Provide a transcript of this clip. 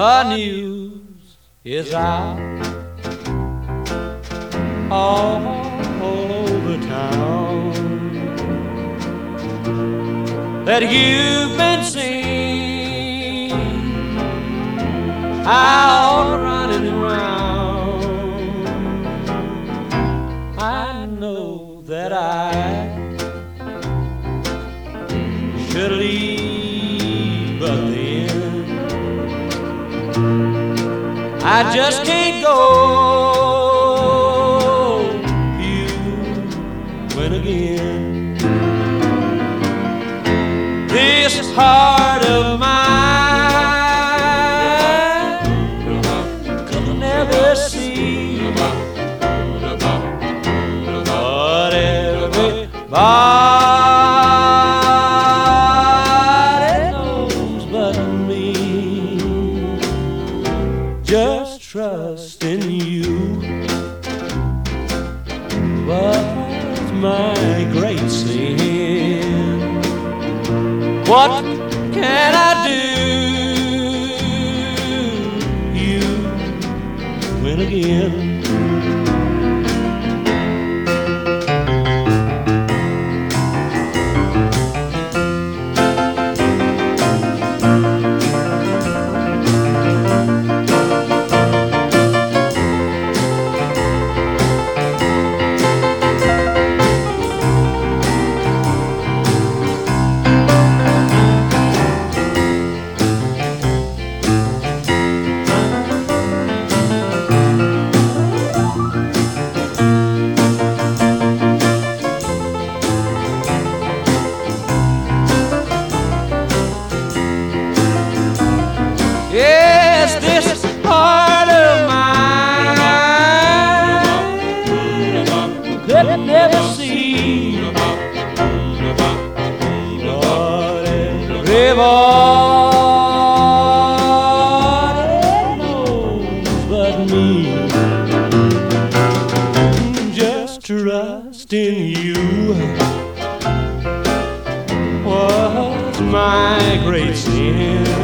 The news is out all over town that you've been seen out running around. I know that I should leave, but then I just can't go. You win again. This heart of mine could never see what everybody knows but me. Just trust in you was my great sin. What can I do? You win again. Yes, this heart of mine could never see what everybody knows but me. Just trust in you was my great sin.